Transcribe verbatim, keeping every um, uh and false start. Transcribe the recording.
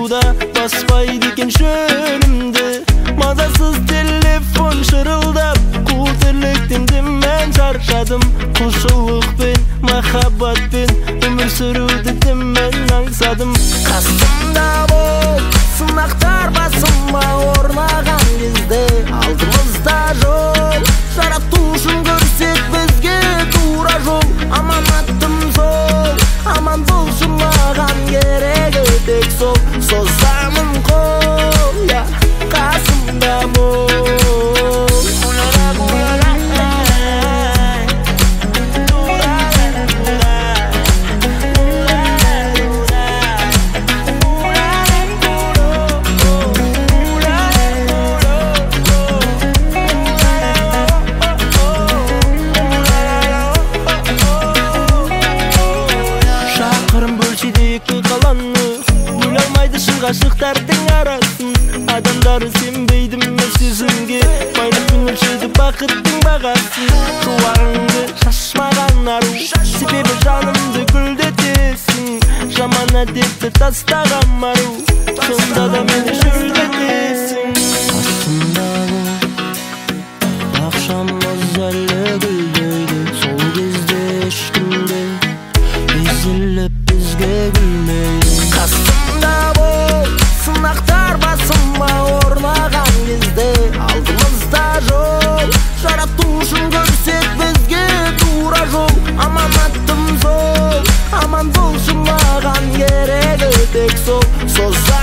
Suda basbaydı eкен şönümdü. Mazasız telefon şırıldap, kul terlektim ben çarşadım. Koşuluk ben, mahabbat ben, ömür sürüdü ben angsadım. Kastımda bol, sınaktar basınma ornagan bizde. Altımızda jol, жаратушun görset bizge тура жол. Аманаттым сол, аман болшun маған керегі тек сол. Созамын қол, я қасымда бол. Ғашықтардың арасын адамдары сенбейді мен сезімге. Байлық пен өлшейді бақыттың бағасын. Жуарыңды шашмаған ару, себебі жанымды гүлдетесің. Жаман әдетті тастаған мару, сонда да мені шөлдетесің. Астымда бол, ақшамыз әлі гүлдейді. Сол кезде ешкімде езіліп бізге гүлмейді. Қасымда бол, сынақтар басыма орнаған кезде. Алдымызда жол, жаратушын көрсет бізге тура жол. Аманаттым сол, аман болшun маған керегі тек сол. Соза